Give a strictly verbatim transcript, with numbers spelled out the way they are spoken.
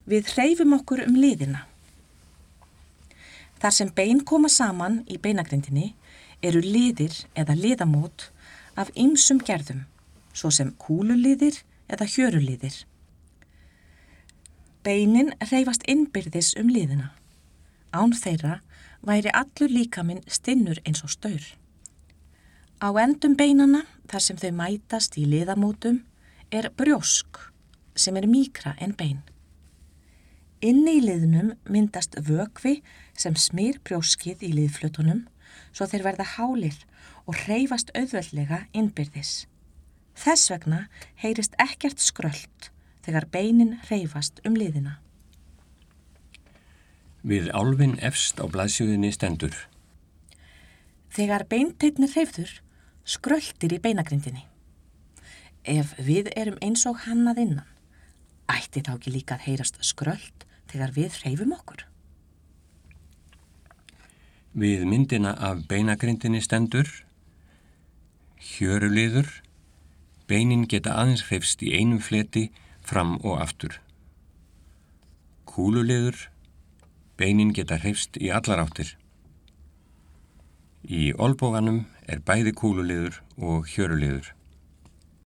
Við hreyfum okkur um liðina. Þar sem bein koma saman í beinagrindinni eru liðir eða liðamót af ýmsum gerðum, svo sem kúluliðir eða hjöruliðir. Beinin hreyfast innbyrðis um liðina. Án þeirra væri allur líkaminn stinnur eins og staur. Á endum beinanna, þar sem þau mætast í liðamótum, er brjósk, sem er mýkra en bein. Inni í liðnum myndast vökvi sem smyr brjóskið í liðflötunum, svo þeir verða hálir og hreyfast auðveldlega innbyrðis. Þess vegna heyrist ekkert skrölt þegar beinin hreyfast um liðina. Við álfinn efst á blaðsíðunni stendur. Þegar beinteinninn hreyfður, skröltir í beinagrindinni. Ef við erum eins og hann að innan, ætti þá ekki líka að heyrast skrölt þegar við hreyfum okkur. Við myndina af beinagrindinni stendur. Hjöruliður. Beinin geta aðeins hreyfst í einum fleti fram og aftur. Kúluliður. Beinin geta hreyfst í allar áttir. Í olnboganum er bæði kúluliður og hjöruliður.